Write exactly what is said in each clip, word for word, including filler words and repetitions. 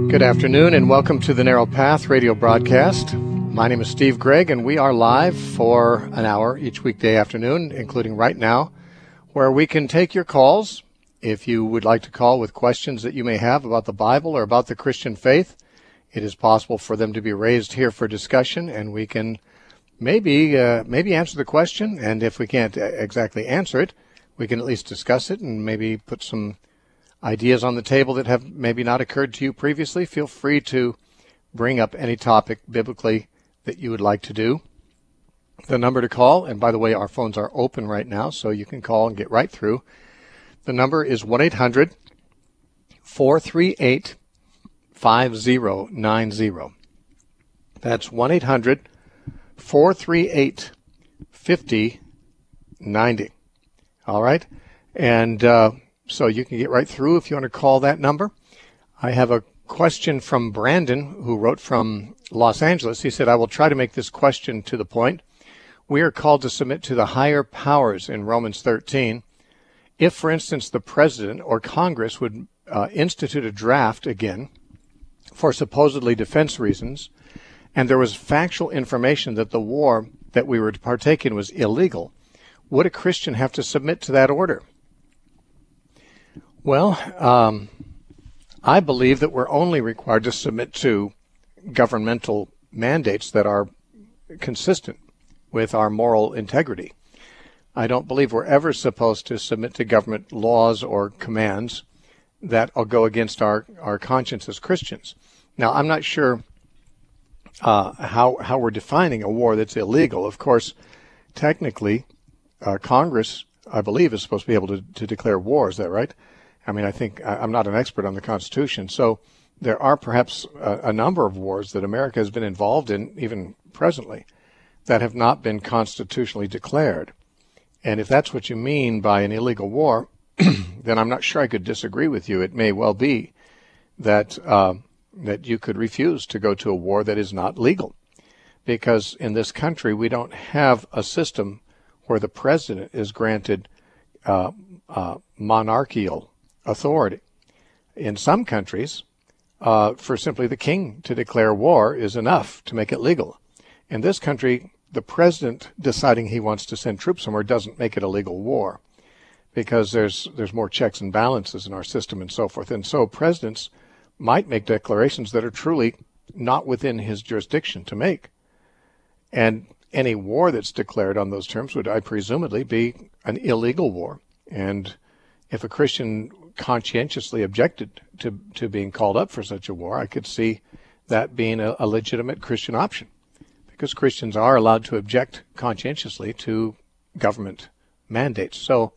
Good afternoon and welcome to the Narrow Path radio broadcast. My name is Steve Gregg and we are live for an hour each weekday afternoon, including right now, where we can take your calls. If you would like to call with questions that you may have about the Bible or about the Christian faith, it is possible for them to be raised here for discussion, and we can maybe uh, maybe answer the question, and if we can't exactly answer it, we can at least discuss it and maybe put some ideas on the table that have maybe not occurred to you previously. Feel free to bring up any topic biblically that you would like to do. The number to call, and by the way, our phones are open right now, so you can call and get right through. The number is one eight hundred, four three eight, five zero nine zero. That's one eight hundred, four three eight, five zero nine zero. All right? And uh, so you can get right through if you want to call that number. I have a question from Brandon, who wrote from Los Angeles. He said, I will try to make this question to the point. We are called to submit to the higher powers in Romans thirteen. If, for instance, the president or Congress would uh, institute a draft again for supposedly defense reasons, and there was factual information that the war that we were to partake in was illegal, would a Christian have to submit to that order? Well, um, I believe that we're only required to submit to governmental mandates that are consistent with our moral integrity. I don't believe we're ever supposed to submit to government laws or commands that will go against our, our conscience as Christians. Now, I'm not sure uh, how how we're defining a war that's illegal. Of course, technically, uh, Congress, I believe, is supposed to be able to, to declare war. Is that right? I mean, I think I'm not an expert on the Constitution, so there are perhaps a, a number of wars that America has been involved in, even presently, that have not been constitutionally declared. And if that's what you mean by an illegal war, then I'm not sure I could disagree with you. It may well be that uh, that you could refuse to go to a war that is not legal, because in this country we don't have a system where the president is granted uh, uh, monarchical authority. In some countries, uh, for simply the king to declare war is enough to make it legal. In this country, the president deciding he wants to send troops somewhere doesn't make it a legal war, because there's there's more checks and balances in our system and so forth. And so presidents might make declarations that are truly not within his jurisdiction to make. And any war that's declared on those terms would, I presumably, be an illegal war. And if a Christian conscientiously objected to, to being called up for such a war, I could see that being a, a legitimate Christian option, because Christians are allowed to object conscientiously to government mandates. So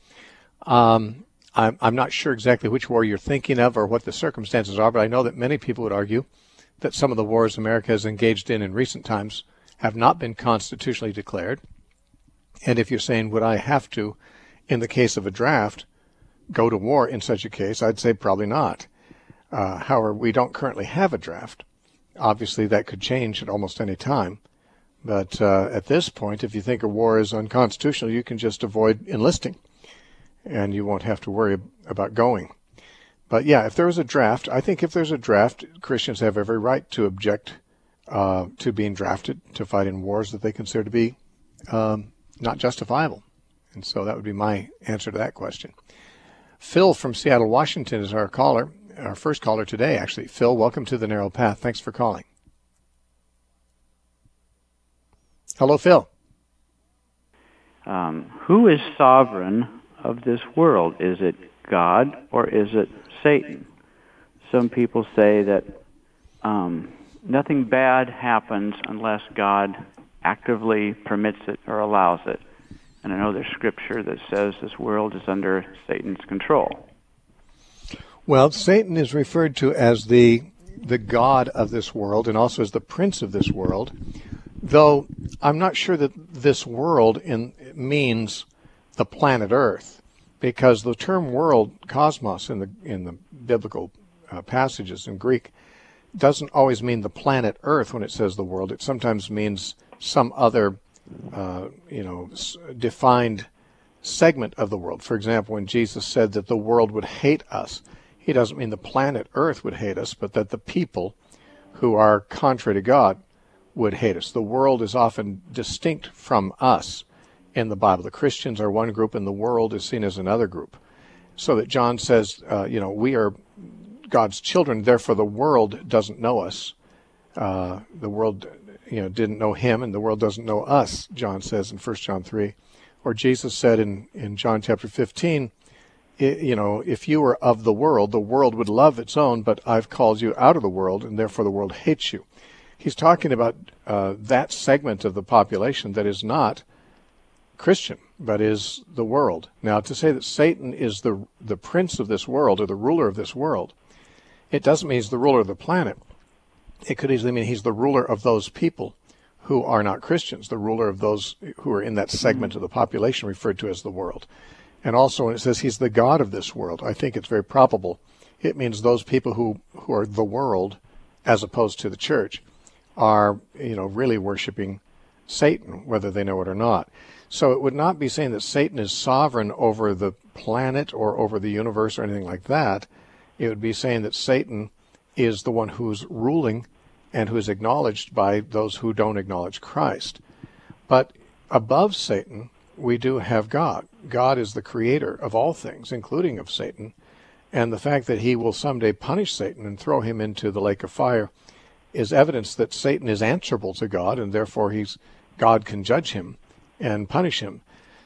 um, I'm, I'm not sure exactly which war you're thinking of or what the circumstances are, but I know that many people would argue that some of the wars America has engaged in in recent times have not been constitutionally declared. And if you're saying, would I have to, in the case of a draft, go to war in such a case, I'd say probably not. Uh, however, we don't currently have a draft. Obviously, that could change at almost any time. But uh, at this point, if you think a war is unconstitutional, you can just avoid enlisting, and you won't have to worry about going. But yeah, if there was a draft, I think if there's a draft, Christians have every right to object uh, to being drafted to fight in wars that they consider to be um, not justifiable. And so that would be my answer to that question. Phil from Seattle, Washington is our caller, our first caller today, actually. Phil, welcome to the Narrow Path. Thanks for calling. Hello, Phil. Um, who is sovereign of this world? Is it God or is it Satan? Some people say that um, nothing bad happens unless God actively permits it or allows it. And I know there's scripture that says this world is under Satan's control. Well, Satan is referred to as the the god of this world and also as the prince of this world, though I'm not sure that this world in means the planet Earth, because the term world, cosmos, in the in the biblical uh, passages in Greek, doesn't always mean the planet Earth when it says the world. It sometimes means some other Uh, you know, defined segment of the world. For example, when Jesus said that the world would hate us, he doesn't mean the planet Earth would hate us, but that the people who are contrary to God would hate us. The world is often distinct from us in the Bible. The Christians are one group and the world is seen as another group. So that John says, uh, you know, we are God's children, therefore the world doesn't know us. Uh, the world, you know, didn't know him, and the world doesn't know us, John says in First John three. Or Jesus said in, in John chapter fifteen, it, you know, if you were of the world, the world would love its own, but I've called you out of the world, and therefore the world hates you. He's talking about uh, that segment of the population that is not Christian, but is the world. Now, to say that Satan is the the prince of this world, or the ruler of this world, it doesn't mean he's the ruler of the planet. It could easily mean he's the ruler of those people who are not Christians, the ruler of those who are in that segment of the population referred to as the world. And also when it says he's the God of this world, I think it's very probable it means those people who, who are the world, as opposed to the church, are, you know, really worshiping Satan, whether they know it or not. So it would not be saying that Satan is sovereign over the planet or over the universe or anything like that. It would be saying that Satan is the one who's ruling and who is acknowledged by those who don't acknowledge Christ. But above Satan, we do have God. God is the creator of all things, including of Satan. And the fact that he will someday punish Satan and throw him into the lake of fire is evidence that Satan is answerable to God, and therefore he's God can judge him and punish him.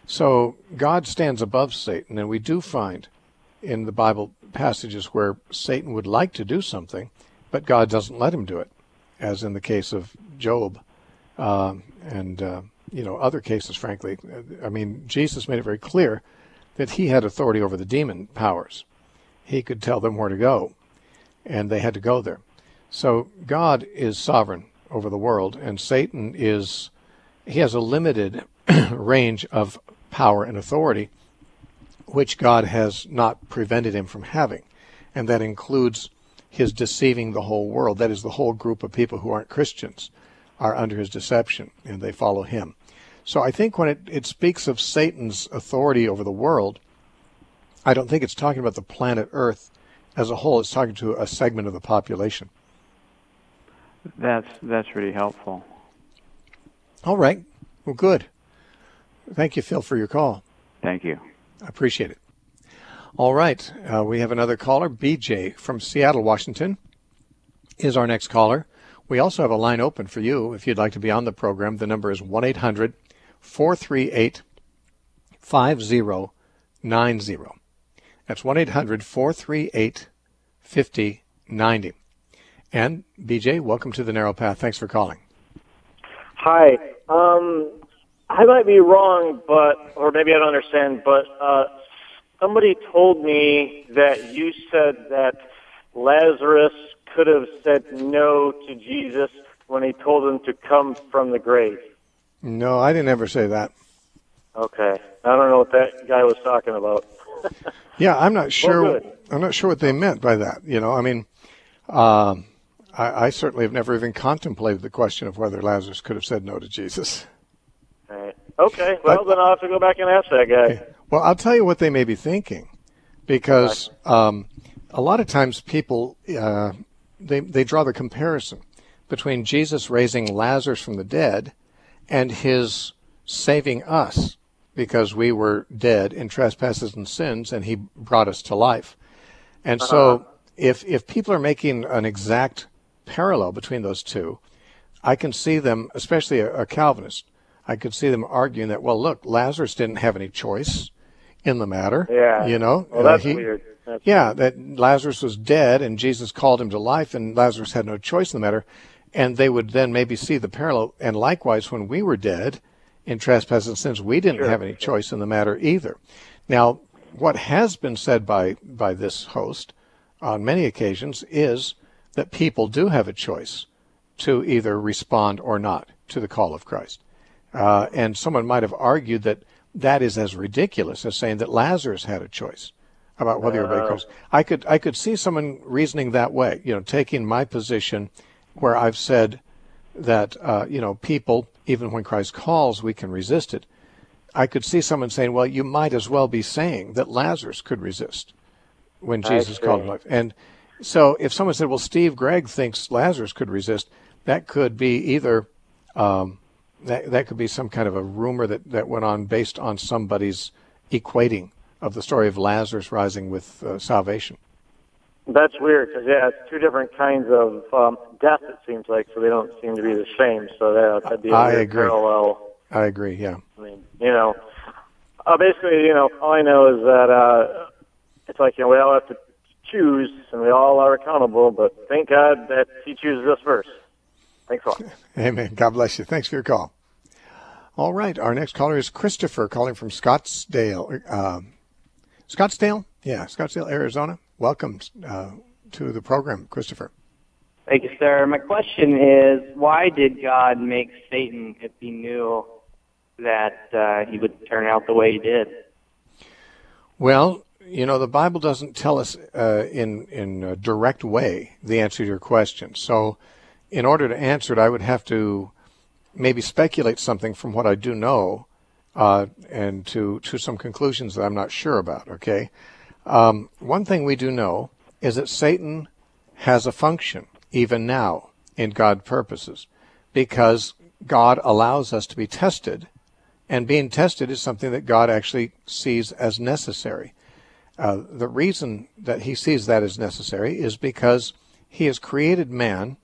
So God stands above Satan, and we do find in the Bible passages where Satan would like to do something, but God doesn't let him do it, as in the case of Job um, and uh, you know other cases, frankly. I mean, Jesus made it very clear that he had authority over the demon powers. He could tell them where to go, and they had to go there. So God is sovereign over the world, and Satan is, he has a limited range of power and authority, which God has not prevented him from having. And that includes his deceiving the whole world. That is, the whole group of people who aren't Christians are under his deception, and they follow him. So I think when it, it speaks of Satan's authority over the world, I don't think it's talking about the planet Earth as a whole. It's talking to a segment of the population. That's that's really helpful. All right. Well, good. Thank you, Phil, for your call. Thank you. I appreciate it. All right. Uh, we have another caller. B J from Seattle, Washington is our next caller. We also have a line open for you if you'd like to be on the program. The number is one eight hundred four three eight five zero nine zero. That's one eight hundred four three eight five zero nine zero. And, B J, welcome to the Narrow Path. Thanks for calling. Hi. Um, I might be wrong, but or maybe I don't understand, but uh, somebody told me that you said that Lazarus could have said no to Jesus when he told him to come from the grave. No, I didn't ever say that. Okay. I don't know what that guy was talking about. Yeah, I'm not sure. Well, good. I'm not sure what they meant by that. You know, I mean, um, I, I certainly have never even contemplated the question of whether Lazarus could have said no to Jesus. Right. Okay. Well, but, then I'll have to go back and ask that guy. Well, I'll tell you what they may be thinking, because um, a lot of times people uh, they they draw the comparison between Jesus raising Lazarus from the dead and his saving us, because we were dead in trespasses and sins, and he brought us to life. And uh-huh. so if if people are making an exact parallel between those two, I can see them, especially a, a Calvinist, I could see them arguing that, well, look, Lazarus didn't have any choice in the matter. Yeah. You know? Well, that's uh, he, weird. That's yeah, weird. that Lazarus was dead, and Jesus called him to life, and Lazarus had no choice in the matter. And they would then maybe see the parallel. And likewise, when we were dead in trespasses and sins, we didn't Sure. have any choice in the matter either. Now, what has been said by, by this host on many occasions is that people do have a choice to either respond or not to the call of Christ. Uh, and someone might have argued that that is as ridiculous as saying that Lazarus had a choice about whether you're uh, I could I could see someone reasoning that way, you know, taking my position where I've said that, uh, you know, people, even when Christ calls, we can resist it. I could see someone saying, well, you might as well be saying that Lazarus could resist. when Jesus called him life. And so if someone said, well, Steve Gregg thinks Lazarus could resist, that could be either um, that that could be some kind of a rumor that, that went on based on somebody's equating of the story of Lazarus rising with uh, salvation. That's weird because, yeah, it's two different kinds of um, death, it seems like, so they don't seem to be the same. So that, that'd be a I weird agree. parallel. I agree, yeah. I mean, you know, uh, basically, you know, all I know is that uh, it's like, you know, we all have to choose, and we all are accountable, but thank God that he chooses us first. Thanks a lot. Amen. God bless you. Thanks for your call. All right, our next caller is Christopher, calling from Scottsdale. Uh, Scottsdale? Yeah, Scottsdale, Arizona. Welcome uh, to the program, Christopher. Thank you, sir. My question is, why did God make Satan if he knew that uh, he would turn out the way he did? Well, you know, the Bible doesn't tell us uh, in, in a direct way the answer to your question. So in order to answer it, I would have to maybe speculate something from what I do know uh, and to, to some conclusions that I'm not sure about, okay? Um, one thing we do know is that Satan has a function, even now, in God's purposes, because God allows us to be tested, and being tested is something that God actually sees as necessary. Uh, the reason that he sees that as necessary is because he has created man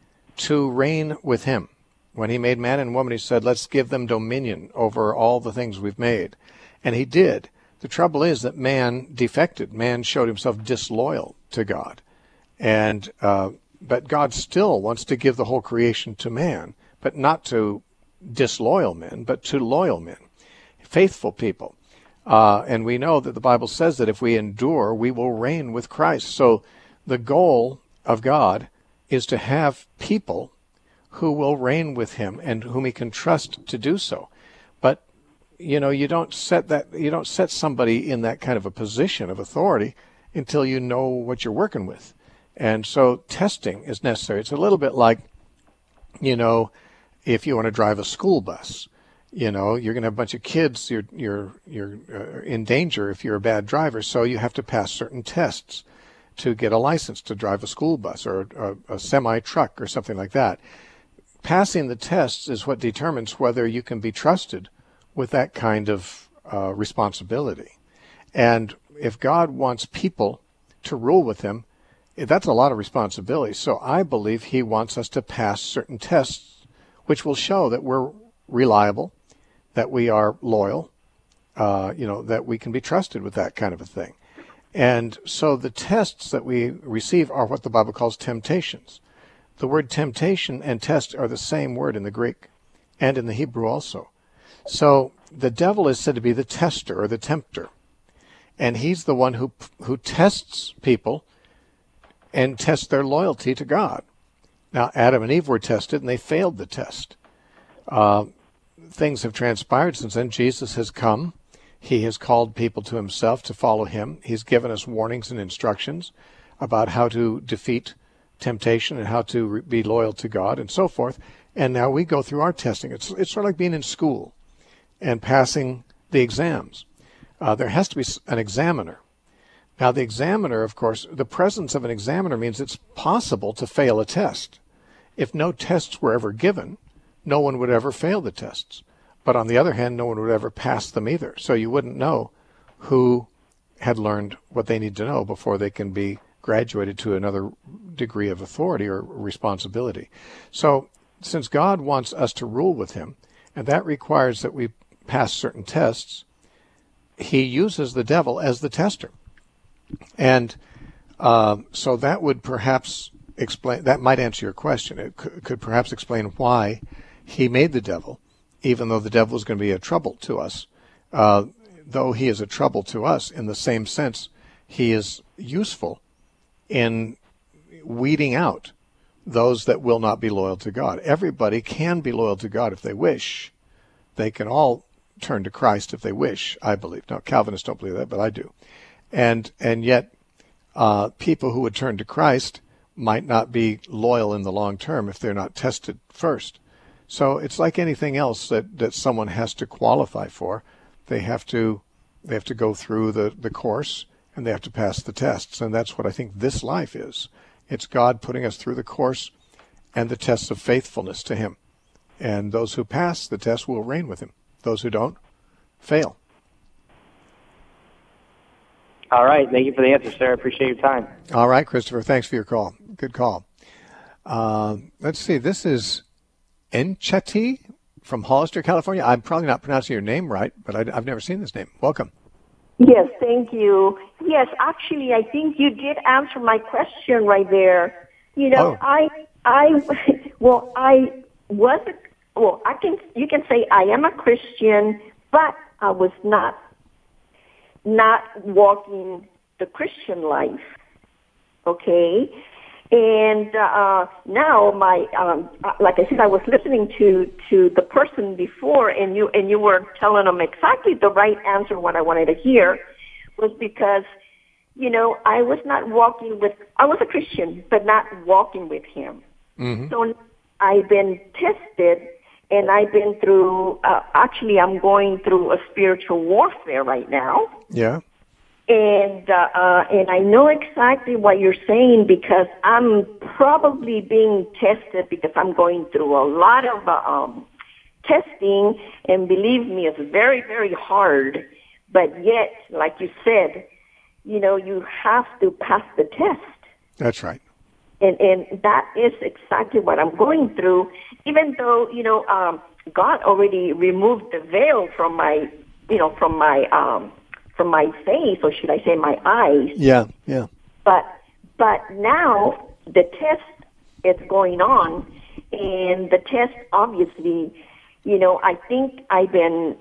to reign with him. When he made man and woman, he said, let's give them dominion over all the things we've made. And he did. The trouble is that man defected. Man showed himself disloyal to God. And uh, but God still wants to give the whole creation to man, but not to disloyal men, but to loyal men, faithful people. Uh, and we know that the Bible says that if we endure, we will reign with Christ. So the goal of God is to have people who will reign with him and whom he can trust to do so. But you know, you don't set that you don't set somebody in that kind of a position of authority until you know what you're working with. And so testing is necessary. It's a little bit like, you know, if you want to drive a school bus, you know, you're going to have a bunch of kids. You're you're you're uh, in danger if you're a bad driver. So you have to pass certain tests to get a license to drive a school bus or a, a semi truck or something like that. Passing the tests is what determines whether you can be trusted with that kind of uh, responsibility. And if God wants people to rule with him, that's a lot of responsibility. So I believe he wants us to pass certain tests which will show that we're reliable, that we are loyal, uh, you know, that we can be trusted with that kind of a thing. And so the tests that we receive are what the Bible calls temptations. The word temptation and test are the same word in the Greek and in the Hebrew also. So the devil is said to be the tester or the tempter. And he's the one who who tests people and tests their loyalty to God. Now, Adam and Eve were tested, and they failed the test. Uh, things have transpired since then. Jesus has come. He has called people to himself to follow him. He's given us warnings and instructions about how to defeat temptation and how to re- be loyal to God and so forth. And now we go through our testing. It's, it's sort of like being in school and passing the exams. Uh, there has to be an examiner. Now, the examiner, of course, the presence of an examiner means it's possible to fail a test. If no tests were ever given, no one would ever fail the tests. But on the other hand, no one would ever pass them either. So you wouldn't know who had learned what they need to know before they can be graduated to another degree of authority or responsibility. So since God wants us to rule with him, and that requires that we pass certain tests, he uses the devil as the tester. And uh, so that would perhaps explain, that might answer your question. It could, could perhaps explain why he made the devil, even though the devil is going to be a trouble to us. Uh, though he is a trouble to us in the same sense, he is useful in weeding out those that will not be loyal to God. Everybody can be loyal to God if they wish. They can all turn to Christ if they wish, I believe. Now, Calvinists don't believe that, but I do. And and yet, uh, people who would turn to Christ might not be loyal in the long term if they're not tested first. So it's like anything else that, that someone has to qualify for. They have to they have to go through the, the course, and they have to pass the tests. And that's what I think this life is. It's God putting us through the course and the tests of faithfulness to him. And those who pass the test will reign with him. Those who don't, fail. All right. Thank you for the answer, sir. I appreciate your time. All right, Christopher. Thanks for your call. Good call. Uh, let's see. This is Encheti from Hollister, California. I'm probably not pronouncing your name right, but I, I've never seen this name. Welcome. Yes, thank you. Yes, actually, I think you did answer my question right there. You know, Oh. I, I, well, I was, well, I can, you can say I am a Christian, but I was not, not walking the Christian life. Okay. And uh, now, my um, like I said, I was listening to, to the person before, and you and you were telling them exactly the right answer. What I wanted to hear was because, you know, I was not walking with. I was a Christian, but not walking with Him. Mm-hmm. So I've been tested, and I've been through. Uh, actually, I'm going through a spiritual warfare right now. Yeah. And uh, uh, and I know exactly what you're saying because I'm probably being tested because I'm going through a lot of uh, um, testing, and believe me, it's very, very hard. But yet, like you said, you know, you have to pass the test. That's right. And and that is exactly what I'm going through. Even though, you know, um, God already removed the veil from my, you know, from my. Um, from my face, or should I say my eyes. Yeah, yeah. But but now the test is going on, and the test, obviously, you know, I think I've been,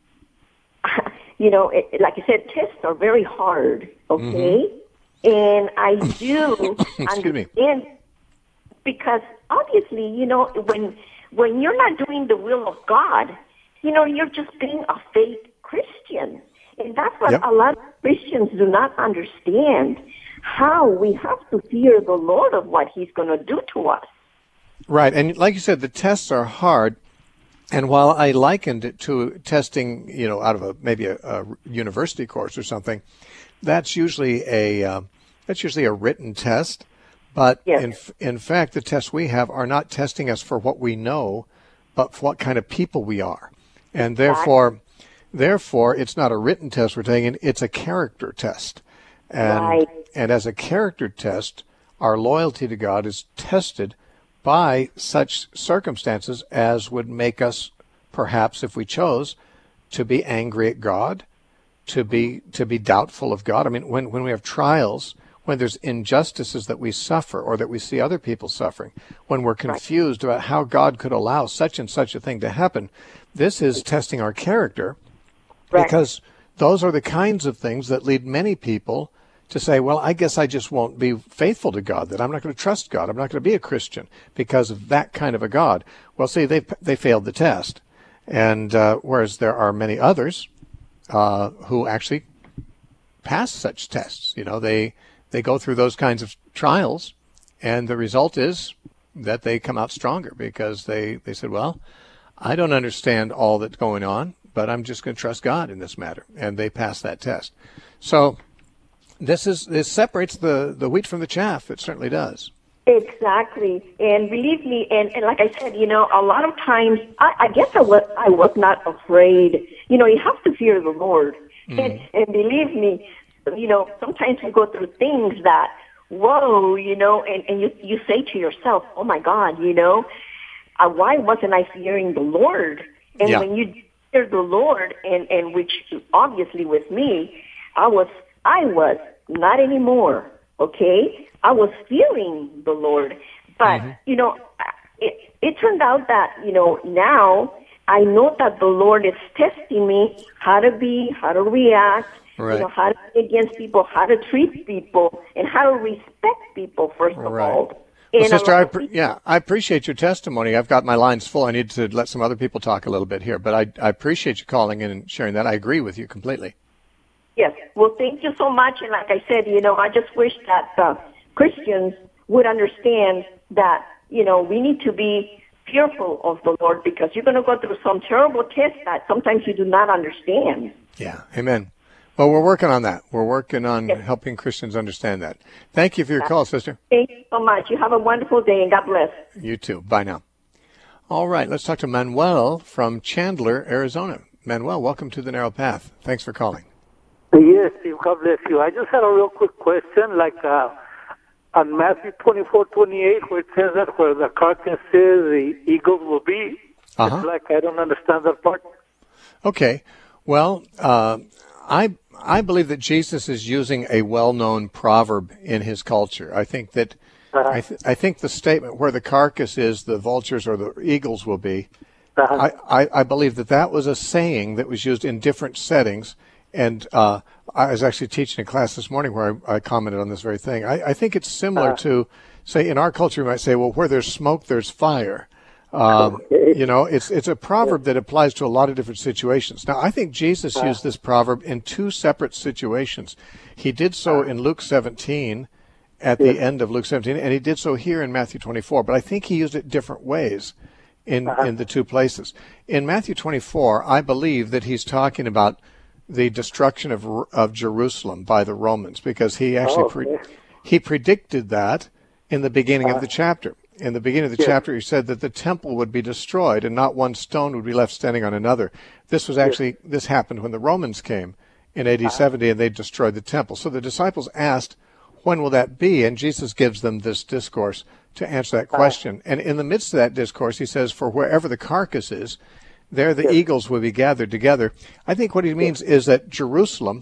you know, it, like I said, tests are very hard, okay? Mm-hmm. And I do understand, me. because obviously, you know, when when you're not doing the will of God, you know, you're just being a fake Christian. And that's what yep. a lot of Christians do not understand, how we have to fear the Lord of what he's going to do to us. Right. And like you said, the tests are hard. And while I likened it to testing, you know, out of a maybe a, a university course or something, that's usually a uh, that's usually a written test. But yes. in in fact, the tests we have are not testing us for what we know, but for what kind of people we are. And therefore... Therefore, it's not a written test we're taking, it's a character test. And, right. and as a character test, our loyalty to God is tested by such circumstances as would make us, perhaps if we chose, to be angry at God, to be to be doubtful of God. I mean, when, when we have trials, when there's injustices that we suffer or that we see other people suffering, when we're confused right. about how God could allow such and such a thing to happen, this is testing our character. Because those are the kinds of things that lead many people to say, well, I guess I just won't be faithful to God, that I'm not going to trust God, I'm not going to be a Christian because of that kind of a God. Well, see, they they failed the test. And uh, whereas there are many others uh, who actually pass such tests. You know, they, they go through those kinds of trials, and the result is that they come out stronger because they, they said, well, I don't understand all that's going on, but I'm just going to trust God in this matter. And they pass that test. So this is this separates the, the wheat from the chaff. It certainly does. Exactly. And believe me, and, and like I said, you know, a lot of times, I, I guess I was, I was not afraid. You know, you have to fear the Lord. Mm. And, and believe me, you know, sometimes you go through things that, whoa, you know, and, and you, you say to yourself, oh, my God, you know, uh, why wasn't I fearing the Lord? And yeah. when you the Lord, and, and which obviously with me, I was, I was not anymore, okay? I was fearing the Lord. But, mm-hmm. you know, it, it turned out that, you know, now I know that the Lord is testing me how to be, how to react, right. you know, how to be against people, how to treat people, and how to respect people, first of right. all. Well, sister, I pre- yeah, I appreciate your testimony. I've got my lines full. I need to let some other people talk a little bit here, but I, I appreciate you calling in and sharing that. I agree with you completely. Yes. Well, thank you so much. And like I said, you know, I just wish that uh, Christians would understand that, you know, we need to be fearful of the Lord because you're going to go through some terrible tests that sometimes you do not understand. Yeah. Amen. Well, we're working on that. We're working on Yes. helping Christians understand that. Thank you for your call, sister. Thank you so much. You have a wonderful day, and God bless. You too. Bye now. All right, let's talk to Manuel from Chandler, Arizona. Manuel, welcome to the Narrow Path. Thanks for calling. Yes, Steve, God bless you. I just had a real quick question, like uh, on Matthew twenty-four twenty-eight, where it says that where the carcass is, the eagles will be. Uh-huh. It's like I don't understand that part. Okay. Well, uh, I I believe that Jesus is using a well-known proverb in his culture. I think that Uh-huh. I, th- I think the statement where the carcass is, the vultures or the eagles will be. Uh-huh. I, I, I believe that that was a saying that was used in different settings. And uh, I was actually teaching a class this morning where I, I commented on this very thing. I, I think it's similar Uh-huh. to, say, in our culture, we might say, well, where there's smoke, there's fire. Um, Okay. you know, it's it's a proverb that applies to a lot of different situations. Now, I think Jesus used this proverb in two separate situations. He did so in Luke seventeen, at the end of Luke seventeen, and he did so here in Matthew twenty-four. But I think he used it different ways in in the two places. In Matthew twenty-four, I believe that he's talking about the destruction of of Jerusalem by the Romans, because he actually Oh, pre- okay. he predicted that in the beginning of the chapter. In the beginning of the Yes. chapter, he said that the temple would be destroyed and not one stone would be left standing on another. This was actually, this happened when the Romans came in A D seventy and they destroyed the temple. So the disciples asked, when will that be? And Jesus gives them this discourse to answer that question. And in the midst of that discourse, he says, for wherever the carcass is, there the eagles will be gathered together. I think what he means is that Jerusalem,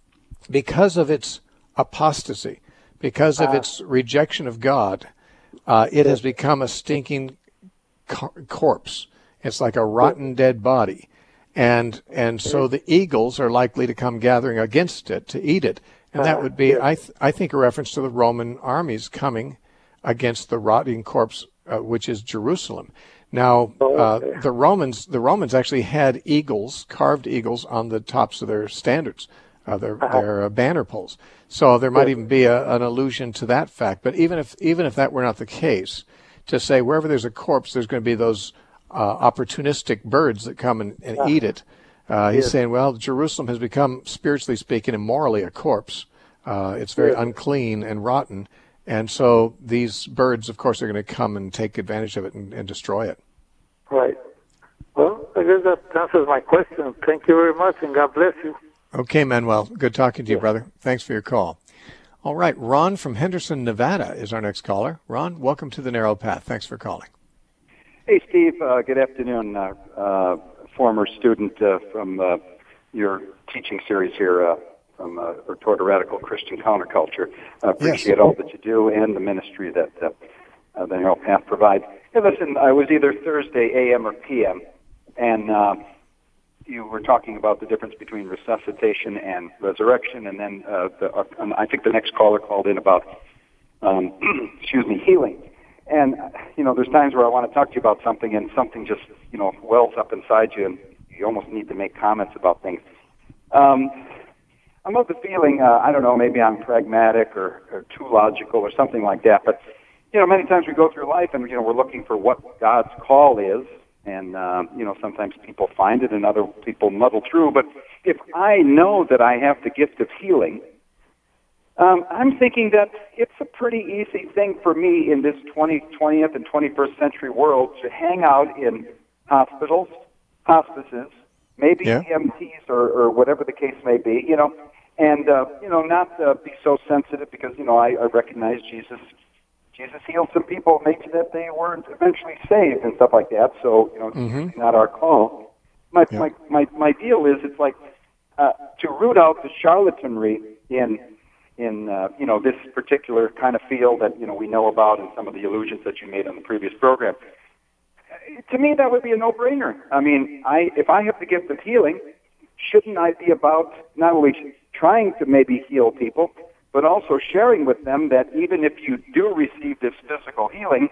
because of its apostasy, because of its rejection of God, uh, it has become a stinking cor- corpse. It's like a rotten dead body. And and so the eagles are likely to come gathering against it to eat it. And that would be, I th- I think, a reference to the Roman armies coming against the rotting corpse, uh, which is Jerusalem. Now, uh, the Romans the Romans actually had eagles, carved eagles, on the tops of their standards, uh, their their uh, banner poles. So there might even be a, an allusion to that fact. But even if even if that were not the case, to say wherever there's a corpse, there's going to be those uh, opportunistic birds that come and, and eat it. Uh, he's saying, well, Jerusalem has become, spiritually speaking and morally, a corpse. Uh, it's very unclean and rotten. And so these birds, of course, are going to come and take advantage of it and, and destroy it. Right. Well, I guess that answers my question. Thank you very much, and God bless you. Okay, Manuel. Good talking to you, brother. Thanks for your call. All right. Ron from Henderson, Nevada is our next caller. Ron, welcome to the Narrow Path. Thanks for calling. Hey, Steve. Uh, good afternoon. Uh, uh, former student uh, from uh, your teaching series here uh, from uh, toward a radical Christian counterculture. I appreciate Yes. all that you do and the ministry that uh, uh, the Narrow Path provides. Hey, listen, I was either Thursday A M or P M, and uh, you were talking about the difference between resuscitation and resurrection, and then uh, the, uh, I think the next caller called in about, um, excuse me, healing. And, you know, there's times where I want to talk to you about something and something just, you know, wells up inside you and you almost need to make comments about things. Um, I'm of the feeling, uh, I don't know, maybe I'm pragmatic or, or too logical or something like that, but, you know, many times we go through life and, you know, we're looking for what God's call is, and, uh, you know, sometimes people find it and other people muddle through, but if I know that I have the gift of healing, Um, I'm thinking that it's a pretty easy thing for me in this twentieth and twenty-first century world to hang out in hospitals, hospices, maybe Yeah. E M Ts or, or whatever the case may be, you know, and, uh, you know, not uh, be so sensitive because, you know, I, I recognize Jesus. Jesus healed some people, maybe that they weren't eventually saved and stuff like that, so, you know, it's Mhm. not our call. My, Yeah. my, my, my deal is it's like uh, to root out the charlatanry in in, uh, you know, this particular kind of field that, you know, we know about and some of the allusions that you made on the previous program. Uh, To me, that would be a no-brainer. I mean, I if I have the gift of healing, shouldn't I be about not only trying to maybe heal people, but also sharing with them that even if you do receive this physical healing,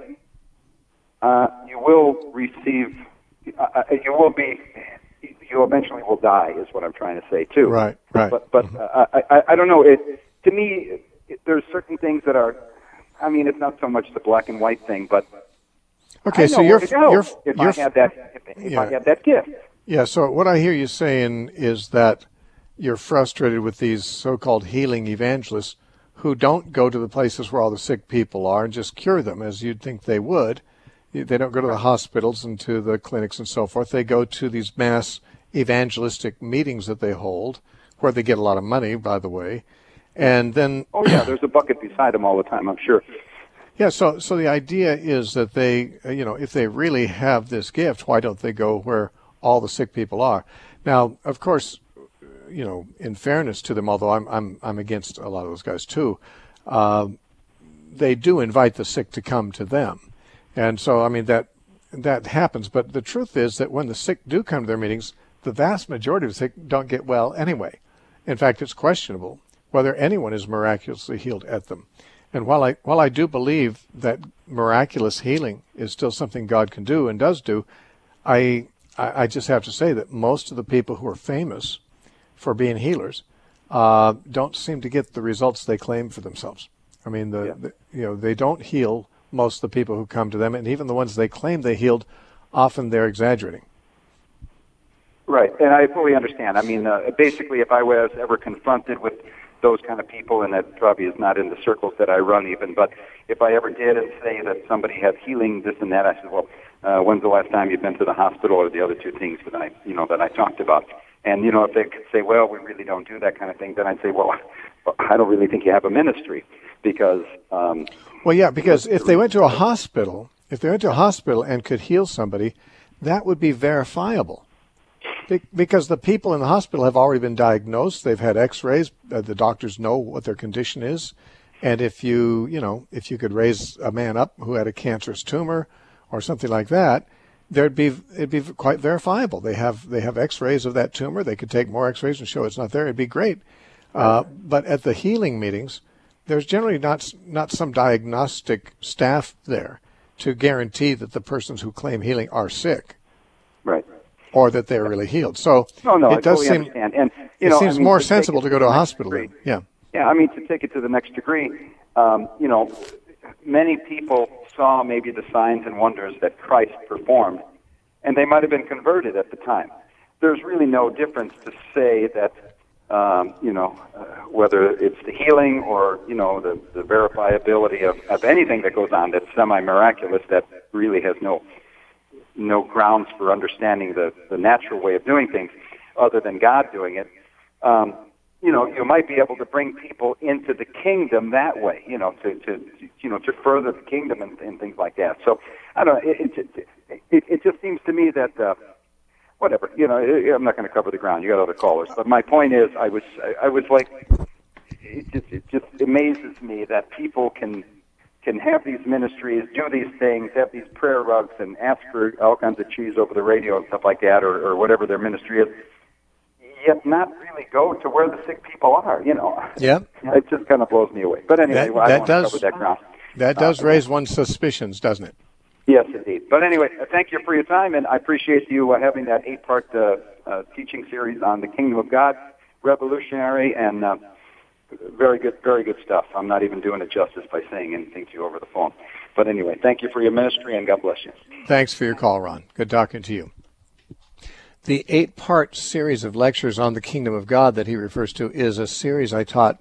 uh, you will receive, uh, you will be, you eventually will die, is what I'm trying to say, too. Right, right. But, but uh, I, I, I don't know. It, to me, it, there's certain things that are, I mean, it's not so much the black and white thing, but Okay, I so know you're, where to go you're, if you're, I had that, if, if yeah. I had that gift. yeah, so what I hear you saying is that you're frustrated with these so-called healing evangelists who don't go to the places where all the sick people are and just cure them as you'd think they would. They don't go to the hospitals and to the clinics and so forth. They go to these mass evangelistic meetings that they hold, where they get a lot of money, by the way. And then... Oh, yeah, there's a bucket beside them all the time, I'm sure. Yeah, so so the idea is that they, you know, if they really have this gift, why don't they go where all the sick people are? Now, of course, you know, in fairness to them, although I'm I'm I'm against a lot of those guys too, uh, they do invite the sick to come to them, and so I mean that that happens. But the truth is that when the sick do come to their meetings, the vast majority of the sick don't get well anyway. In fact, it's questionable whether anyone is miraculously healed at them. And while I while I do believe that miraculous healing is still something God can do and does do, I I just have to say that most of the people who are famous for being healers uh, don't seem to get the results they claim for themselves. I mean, the, yeah. the you know they don't heal most of the people who come to them, and even the ones they claim they healed, often they're exaggerating. Right, and I fully understand. I mean, uh, basically, if I was ever confronted with those kind of people, and that probably is not in the circles that I run even, but if I ever did and say that somebody had healing, this and that, I said, well, uh, when's the last time you've been to the hospital, or the other two things that I, you know, that I talked about? And, you know, if they could say, well, we really don't do that kind of thing, then I'd say, well, I don't really think you have a ministry, because... Um, well, yeah, because if they went to a hospital, if they went to a hospital and could heal somebody, that would be verifiable. Because the people in the hospital have already been diagnosed, they've had x-rays, uh, the doctors know what their condition is, and if you, you know, if you could raise a man up who had a cancerous tumor or something like that, there'd be, it'd be quite verifiable. They have, they have x-rays of that tumor, they could take more x-rays and show it's not there, it'd be great. Uh, but at the healing meetings, there's generally not, not some diagnostic staff there to guarantee that the persons who claim healing are sick. Right. Or that they're really healed. So no, no, it I does totally seem understand. And, you it know, seems I mean, more to sensible to go to a hospital. Then. Yeah. Yeah, I mean, to take it to the next degree, um, you know, many people saw maybe the signs and wonders that Christ performed, and they might have been converted at the time. There's really no difference to say that, um, you know, uh, whether it's the healing or, you know, the, the verifiability of, of anything that goes on that's semi-miraculous that really has no no grounds for understanding the, the natural way of doing things other than God doing it. Um, you know, you might be able to bring people into the kingdom that way, you know, to, to you know, to further the kingdom and, and things like that. So, I don't know, it, it, it, it just seems to me that, uh, whatever, you know, I'm not going to cover the ground. You got other callers. But my point is, I was, I, I was like, it just, it just amazes me that people can, can have these ministries, do these things, have these prayer rugs, and ask for all kinds of cheese over the radio and stuff like that, or, or whatever their ministry is, yet not really go to where the sick people are, you know. Yeah. It just kind of blows me away. But anyway, that, well, I that don't does, want to cover that ground. That does uh, raise one's suspicions, doesn't it? Yes, indeed. But anyway, thank you for your time, and I appreciate you uh, having that eight-part uh, uh, teaching series on the Kingdom of God, revolutionary, and uh, very good, very good stuff. I'm not even doing it justice by saying anything to you over the phone. But anyway, thank you for your ministry, and God bless you. Thanks for your call, Ron. Good talking to you. The eight-part series of lectures on the Kingdom of God that he refers to is a series I taught,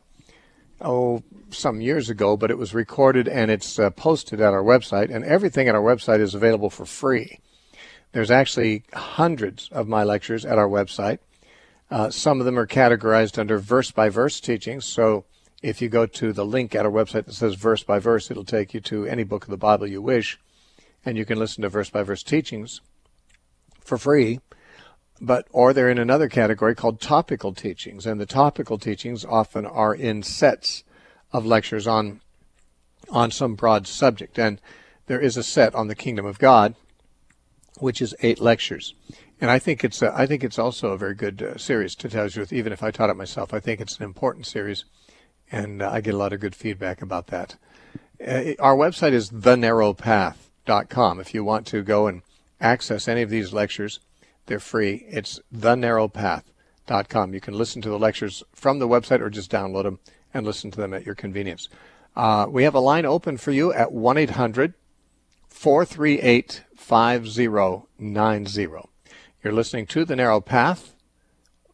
oh, some years ago, but it was recorded and it's uh, posted at our website, and everything at our website is available for free. There's actually hundreds of my lectures at our website. Uh, some of them are categorized under verse-by-verse teachings, so if you go to the link at our website that says verse-by-verse, it'll take you to any book of the Bible you wish, and you can listen to verse-by-verse teachings for free. But or they're in another category called topical teachings, and the topical teachings often are in sets of lectures on on some broad subject. And there is a set on the Kingdom of God, which is eight lectures. And I think it's a, I think it's also a very good uh, series, to tell you the truth. Even if I taught it myself, I think it's an important series, and uh, I get a lot of good feedback about that. Uh, our website is the narrow path dot com. If you want to go and access any of these lectures, they're free. It's the narrow path dot com. You can listen to the lectures from the website or just download them and listen to them at your convenience. Uh, we have a line open for you at one eight hundred four three eight five zero nine zero. You're listening to The Narrow Path.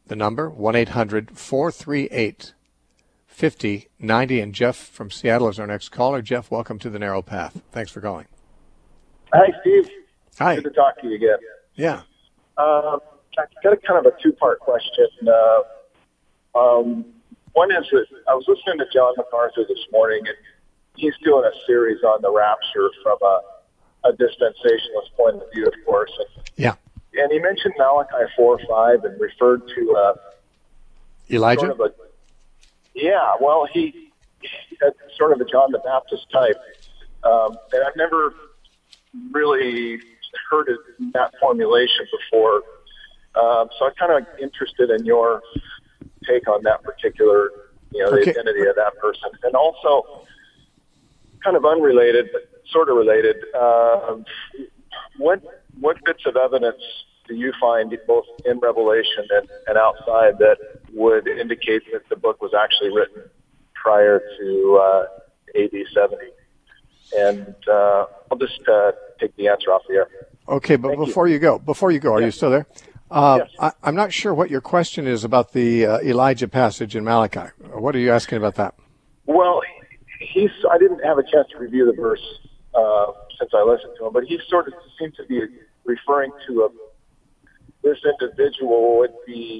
The number, one eight hundred four three eight five zero nine zero. And Jeff from Seattle is our next caller. Jeff, welcome to The Narrow Path. Thanks for calling. Hi, Steve. Hi. Good to talk to you again. Yeah. Uh, I've got a kind of a two-part question. Uh, um, one is that I was listening to John MacArthur this morning, and he's doing a series on the rapture from a, a dispensationalist point of view, of course. And, yeah. And he mentioned Malachi four five and referred to uh, Elijah. Sort of a, yeah, well, he, he had sort of a John the Baptist type, um, and I've never really heard of that formulation before. Um, so I'm kind of interested in your take on that particular, you know, the okay. identity of that person. And also, kind of unrelated, but sort of related, uh, what what bits of evidence do you find both in Revelation and, and outside that would indicate that the book was actually written prior to uh, A D seventy? And uh, I'll just uh, take the answer off the air. Okay, but Thank before you. you go, before you go, are yes. you still there? Uh, yes. I, I'm not sure what your question is about the uh, Elijah passage in Malachi. What are you asking about that? Well, he's. I didn't have a chance to review the verse uh, since I listened to him, but he sort of seemed to be referring to a, this individual would be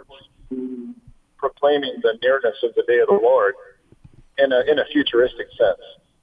proclaiming the nearness of the day of the Lord in a in a futuristic sense.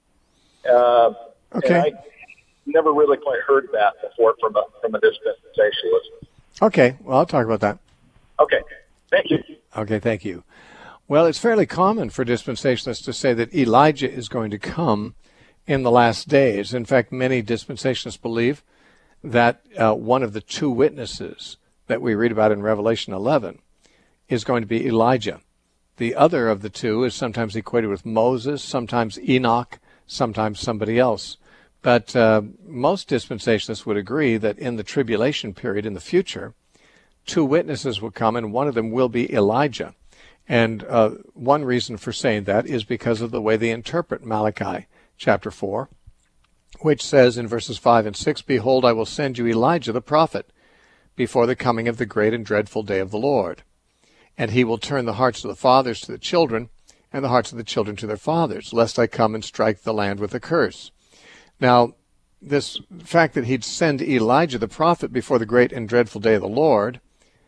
Uh, okay. And I never really quite heard that before from a from a dispensationalist. Okay. Well, I'll talk about that. Okay. Thank you. Okay. Thank you. Well, it's fairly common for dispensationalists to say that Elijah is going to come in the last days. In fact, many dispensationalists believe that uh, one of the two witnesses that we read about in Revelation eleven is going to be Elijah. The other of the two is sometimes equated with Moses, sometimes Enoch, sometimes somebody else. But uh, most dispensationalists would agree that in the tribulation period in the future, two witnesses will come, and one of them will be Elijah. And uh, one reason for saying that is because of the way they interpret Malachi chapter four, which says in verses five and six, "Behold, I will send you Elijah the prophet before the coming of the great and dreadful day of the Lord. And he will turn the hearts of the fathers to the children, and the hearts of the children to their fathers, lest I come and strike the land with a curse." Now, this fact that he'd send Elijah the prophet before the great and dreadful day of the Lord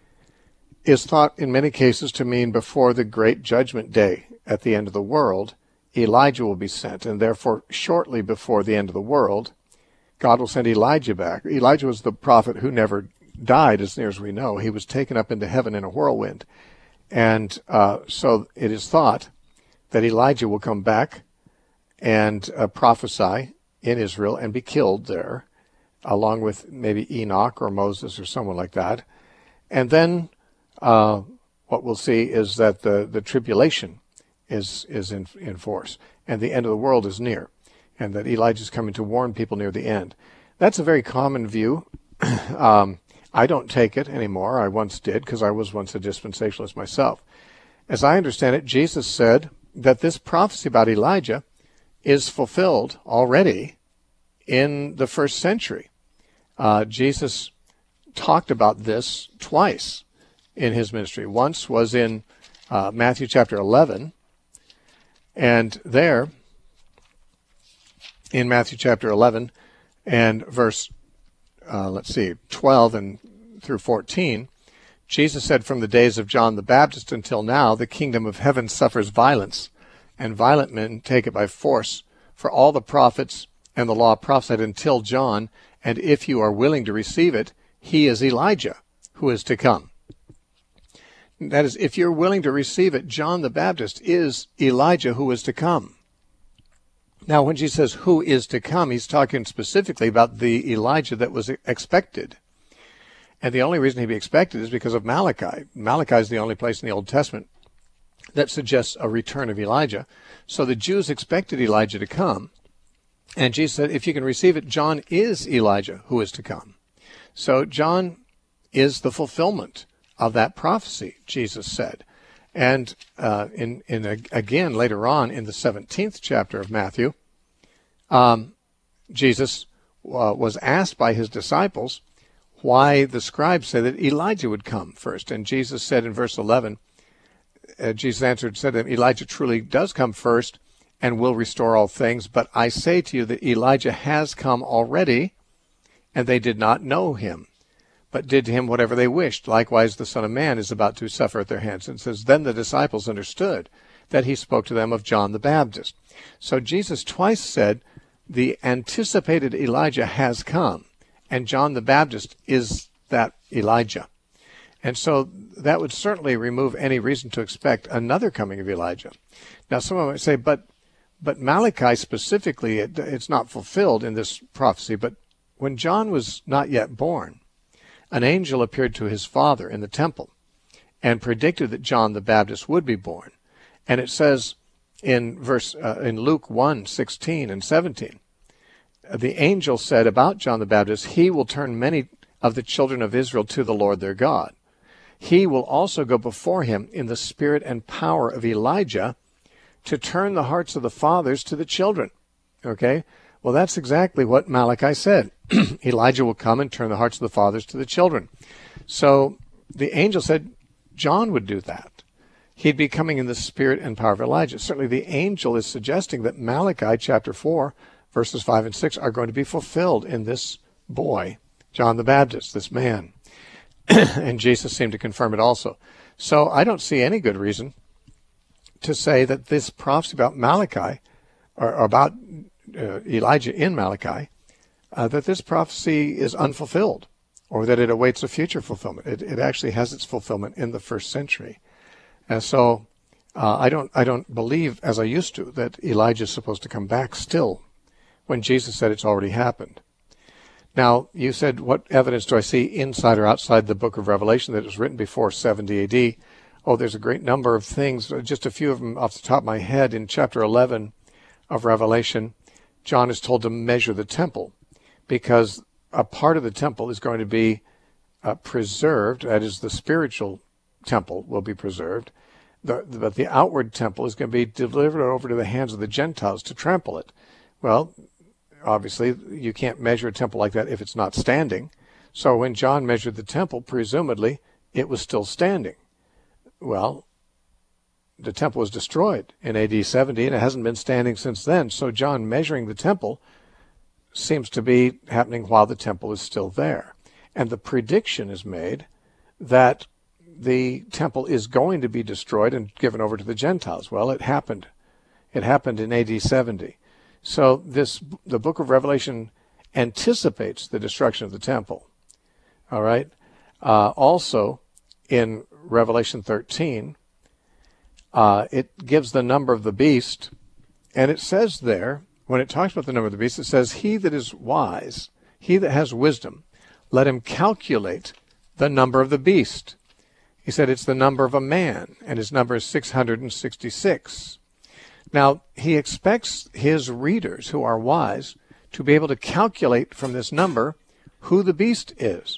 is thought in many cases to mean before the great judgment day at the end of the world, Elijah will be sent, and therefore shortly before the end of the world, God will send Elijah back. Elijah was the prophet who never died, as near as we know. He was taken up into heaven in a whirlwind. And uh, so it is thought that Elijah will come back and uh, prophesy in Israel and be killed there, along with maybe Enoch or Moses or someone like that. And then uh, what we'll see is that the, the tribulation is is in, in force, and the end of the world is near, and that Elijah is coming to warn people near the end. That's a very common view. um, I don't take it anymore. I once did, because I was once a dispensationalist myself. As I understand it, Jesus said that this prophecy about Elijah is fulfilled already in the first century. Uh, Jesus talked about this twice in his ministry. Once was in uh, Matthew chapter eleven, and there, in Matthew chapter eleven and verse, uh, let's see, twelve and through fourteen, Jesus said, "From the days of John the Baptist until now, the kingdom of heaven suffers violence, and violent men take it by force. For all the prophets and the law prophesied until John, and if you are willing to receive it, he is Elijah who is to come." That is, if you're willing to receive it, John the Baptist is Elijah who is to come. Now, when Jesus says who is to come, he's talking specifically about the Elijah that was expected. And the only reason he'd be expected is because of Malachi. Malachi is the only place in the Old Testament that suggests a return of Elijah. So the Jews expected Elijah to come. And Jesus said, if you can receive it, John is Elijah who is to come. So John is the fulfillment of that prophecy, Jesus said. And uh, in, in a, again, later on in the seventeenth chapter of Matthew, um, Jesus uh, was asked by his disciples, why the scribes say that Elijah would come first. And Jesus said in verse eleven, uh, Jesus answered, said that Elijah truly does come first and will restore all things. But I say to you that Elijah has come already, and they did not know him, but did to him whatever they wished. Likewise, the Son of Man is about to suffer at their hands. And it says, then the disciples understood that he spoke to them of John the Baptist. So Jesus twice said, the anticipated Elijah has come, and John the Baptist is that Elijah. And so that would certainly remove any reason to expect another coming of Elijah. Now, someone might say, but but Malachi specifically, it, it's not fulfilled in this prophecy, but when John was not yet born, an angel appeared to his father in the temple and predicted that John the Baptist would be born. And it says in verse uh, in Luke one, sixteen and seventeen, the angel said about John the Baptist, he will turn many of the children of Israel to the Lord their God. He will also go before him in the spirit and power of Elijah to turn the hearts of the fathers to the children. Okay? Well, that's exactly what Malachi said. Elijah will come and turn the hearts of the fathers to the children. So the angel said John would do that. He'd be coming in the spirit and power of Elijah. Certainly the angel is suggesting that Malachi chapter four, verses five and six are going to be fulfilled in this boy, John the Baptist, this man. And Jesus seemed to confirm it also. So I don't see any good reason to say that this prophecy about Malachi, or, or about uh, Elijah in Malachi, uh, that this prophecy is unfulfilled, or that it awaits a future fulfillment. It, it actually has its fulfillment in the first century. And so uh, I don't I don't believe, as I used to, that Elijah is supposed to come back still, when Jesus said it's already happened. Now, you said, what evidence do I see inside or outside the book of Revelation that it was written before seventy A D? Oh, there's a great number of things, just a few of them off the top of my head. In chapter eleven of Revelation, John is told to measure the temple, because a part of the temple is going to be uh, preserved. That is, the spiritual temple will be preserved. The, the, but the outward temple is going to be delivered over to the hands of the Gentiles to trample it. Well, obviously, you can't measure a temple like that if it's not standing. So when John measured the temple, presumably, it was still standing. Well, the temple was destroyed in A D seventy, and it hasn't been standing since then. So John measuring the temple seems to be happening while the temple is still there. And the prediction is made that the temple is going to be destroyed and given over to the Gentiles. Well, it happened. It happened in A D seventy. So this, the book of Revelation anticipates the destruction of the temple. All right. Uh, also, in Revelation thirteen, uh, it gives the number of the beast, and it says there, when it talks about the number of the beast, it says, he that is wise, he that has wisdom, let him calculate the number of the beast. He said it's the number of a man, and his number is six hundred sixty-six. Now, he expects his readers who are wise to be able to calculate from this number who the beast is.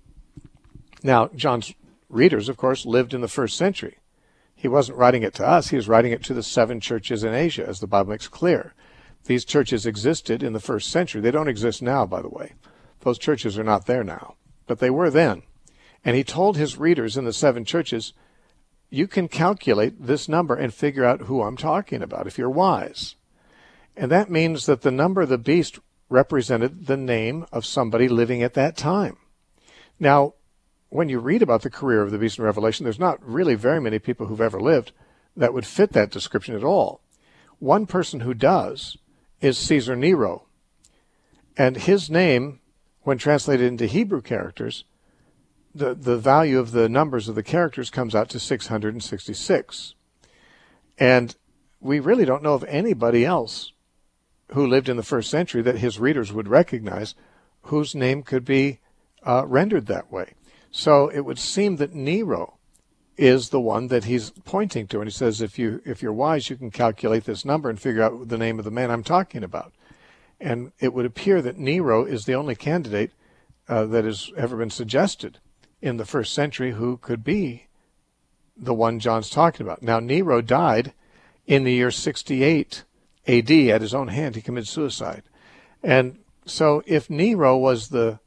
Now, John's readers, of course, lived in the first century. He wasn't writing it to us. He was writing it to the seven churches in Asia, as the Bible makes clear. These churches existed in the first century. They don't exist now, by the way. Those churches are not there now, but they were then. And he told his readers in the seven churches, you can calculate this number and figure out who I'm talking about if you're wise. And that means that the number of the beast represented the name of somebody living at that time. Now, when you read about the career of the beast in Revelation, there's not really very many people who've ever lived that would fit that description at all. One person who does is Caesar Nero. And his name, when translated into Hebrew characters, The, the value of the numbers of the characters comes out to six hundred sixty-six. And we really don't know of anybody else who lived in the first century that his readers would recognize whose name could be uh, rendered that way. So it would seem that Nero is the one that he's pointing to. And he says, if, you, if you're wise, you can calculate this number and figure out the name of the man I'm talking about. And it would appear that Nero is the only candidate uh, that has ever been suggested in the first century who could be the one John's talking about. Now, Nero died in the year sixty-eight A D at his own hand. He committed suicide. And so if Nero was the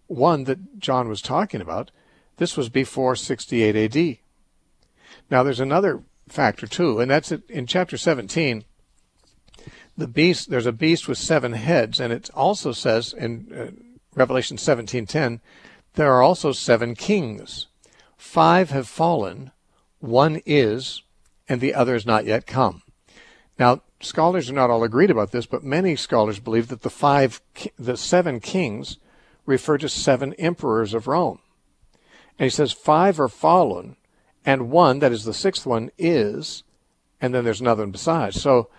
one that John was talking about, this was before sixty-eight A D. Now, there's another factor, too, and that's in chapter seventeen. The beast, there's a beast with seven heads, and it also says in uh, Revelation seventeen ten, there are also seven kings. Five have fallen, one is, and the other is not yet come. Now, scholars are not all agreed about this, but many scholars believe that the five, the seven kings refer to seven emperors of Rome. And he says five are fallen, and one, that is the sixth one, is, and then there's another one besides. So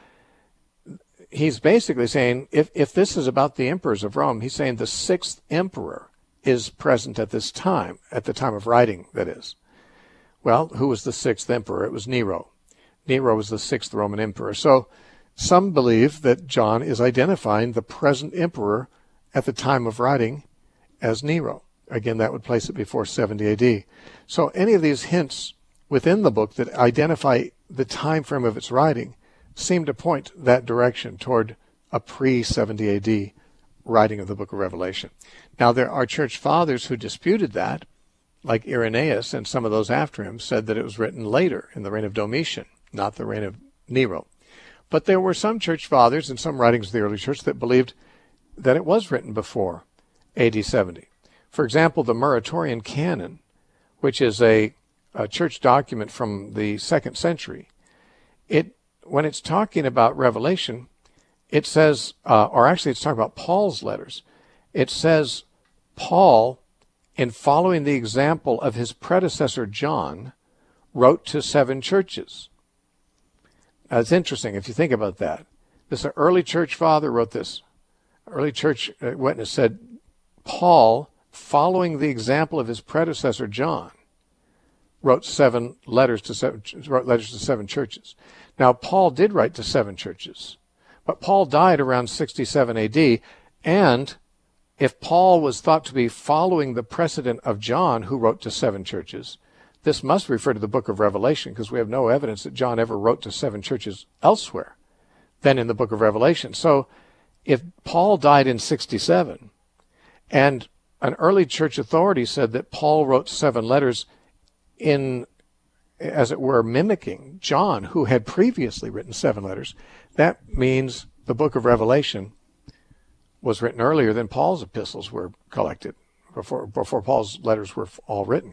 he's basically saying, if, if this is about the emperors of Rome, he's saying the sixth emperor is present at this time, at the time of writing, that is. Well, who was the sixth emperor? It was Nero. Nero was the sixth Roman emperor. So some believe that John is identifying the present emperor at the time of writing as Nero. Again, that would place it before seventy A D. So any of these hints within the book that identify the time frame of its writing seem to point that direction toward a pre-seventy A D writing of the book of Revelation. Now, there are church fathers who disputed that, like Irenaeus and some of those after him said that it was written later in the reign of Domitian, not the reign of Nero. But there were some church fathers and some writings of the early church that believed that it was written before A D seventy. For example, the Muratorian Canon, which is a, a church document from the second century, it when it's talking about Revelation, it says, uh, or actually it's talking about Paul's letters, it says Paul, in following the example of his predecessor John, wrote to seven churches. Now, it's interesting if you think about that. This early church father wrote this. Early church witness said, Paul, following the example of his predecessor John, wrote seven letters to seven, wrote letters to seven churches. Now, Paul did write to seven churches, but Paul died around sixty-seven A D, and if Paul was thought to be following the precedent of John, who wrote to seven churches, this must refer to the book of Revelation, because we have no evidence that John ever wrote to seven churches elsewhere than in the book of Revelation. So if Paul died in sixty-seven, and an early church authority said that Paul wrote seven letters in, as it were, mimicking John, who had previously written seven letters, that means the book of Revelation was written earlier than Paul's epistles were collected, before before Paul's letters were all written.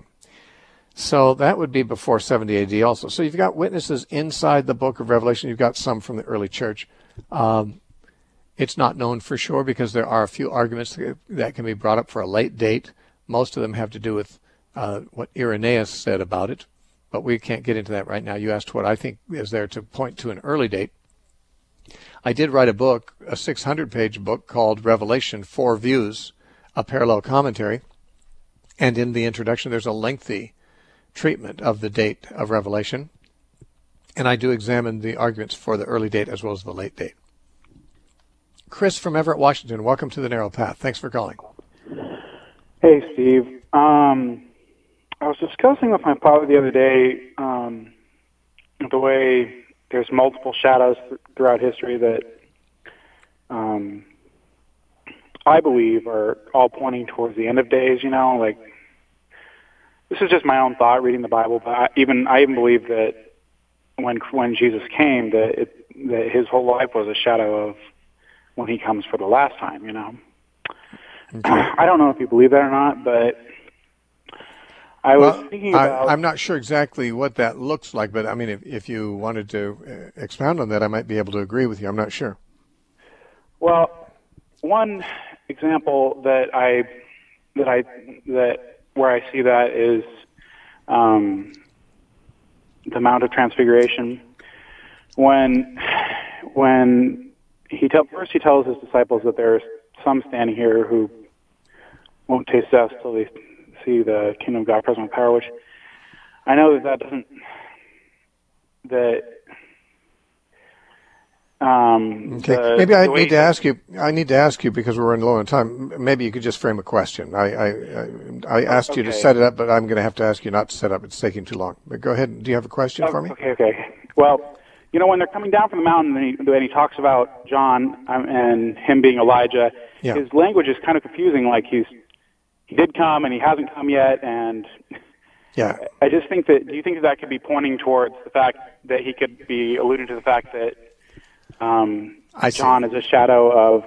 So that would be before seventy A D also. So you've got witnesses inside the book of Revelation. You've got some from the early church. Um, it's not known for sure because there are a few arguments that can be brought up for a late date. Most of them have to do with uh, what Irenaeus said about it, but we can't get into that right now. You asked what I think is there to point to an early date. I did write a book, a six hundred page book called Revelation, Four Views, a Parallel Commentary. And in the introduction, there's a lengthy treatment of the date of Revelation. And I do examine the arguments for the early date as well as the late date. Chris from Everett, Washington, welcome to The Narrow Path. Thanks for calling. Hey, Steve. Um, I was discussing with my father the other day um, the way there's multiple shadows th- throughout history that um, I believe are all pointing towards the end of days, you know, like this is just my own thought reading the Bible, but I even I even believe that when when Jesus came, that it, that his whole life was a shadow of when he comes for the last time, you know. Okay. I don't know if you believe that or not, but I was well, thinking about... I, I'm not sure exactly what that looks like, but I mean, if, if you wanted to expound on that, I might be able to agree with you. I'm not sure. Well, one example that I that I that where I see that is um, the Mount of Transfiguration. When when he tell, first he tells his disciples that there's some standing here who won't taste death till they see the kingdom of God present with power, which I know that that doesn't, that, um, okay. The, Maybe I need to he, ask you, I need to ask you because we're running low on time. Maybe you could just frame a question. I, I, I, I asked okay. you to set it up, but I'm going to have to ask you not to set up. It's taking too long. But go ahead. Do you have a question oh, for me? Okay, okay. Well, you know, when they're coming down from the mountain and he, when he talks about John um, and him being Elijah, yeah. his language is kind of confusing. Like he's he did come and he hasn't come yet, and yeah, I just think that. Do you think that, that could be pointing towards the fact that he could be alluding to the fact that um, John is a shadow of,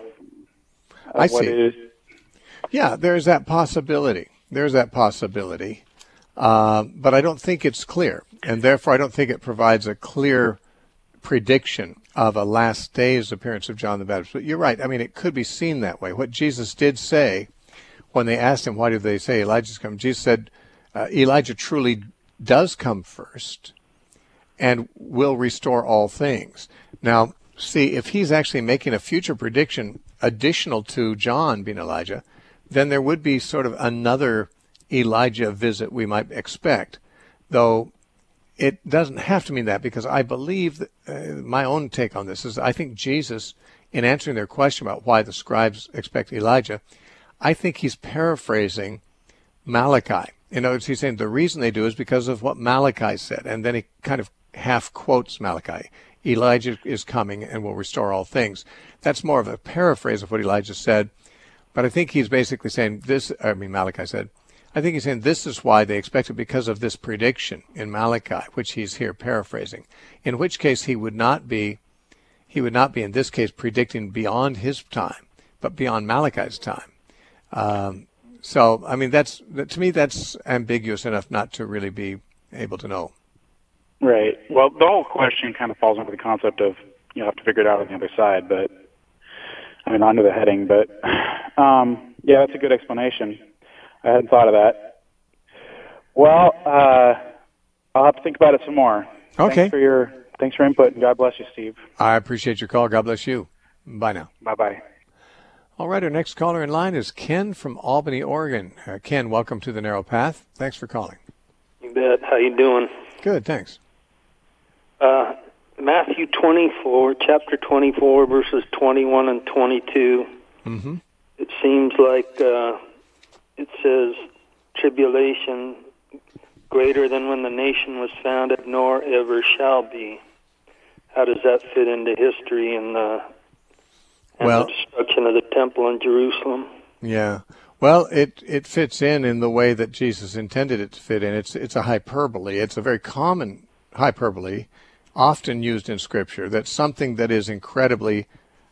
of I what see. is? Yeah, there's that possibility. There's that possibility, uh, but I don't think it's clear, and therefore I don't think it provides a clear prediction of a last days appearance of John the Baptist. But you're right. I mean, it could be seen that way. What Jesus did say when they asked him, why did they say Elijah's come? Jesus said, uh, Elijah truly does come first and will restore all things. Now, see, if he's actually making a future prediction additional to John being Elijah, then there would be sort of another Elijah visit we might expect, though it doesn't have to mean that, because I believe that, uh, my own take on this is I think Jesus, in answering their question about why the scribes expect Elijah, I think he's paraphrasing Malachi. In other words, he's saying the reason they do is because of what Malachi said, and then he kind of half quotes Malachi. Elijah is coming and will restore all things. That's more of a paraphrase of what Elijah said, but I think he's basically saying this, I mean Malachi said, I think he's saying this is why they expect it, because of this prediction in Malachi, which he's here paraphrasing. In which case he would not be, he would not be in this case predicting beyond his time, but beyond Malachi's time. Um, so, I mean, that's to me that's ambiguous enough not to really be able to know. Right. Well, the whole question kind of falls under the concept of you have to figure it out on the other side, but I mean under the heading. But um, yeah, that's a good explanation. I hadn't thought of that. Well, uh, I'll have to think about it some more. Okay. Thanks for your, thanks for your input, and God bless you, Steve. I appreciate your call. God bless you. Bye now. Bye-bye. All right, our next caller in line is Ken from Albany, Oregon. Uh, Ken, welcome to The Narrow Path. Thanks for calling. You bet. How you doing? Good, thanks. Uh, Matthew twenty-four, chapter twenty-four, verses twenty-one and twenty-two. Mm-hmm. It seems like... Uh, It says, tribulation greater than when the nation was founded, nor ever shall be. How does that fit into history and, uh, and well, the destruction of the temple in Jerusalem? Yeah. Well, it, it fits in in the way that Jesus intended it to fit in. It's, it's a hyperbole. It's a very common hyperbole, often used in Scripture, that something that is incredibly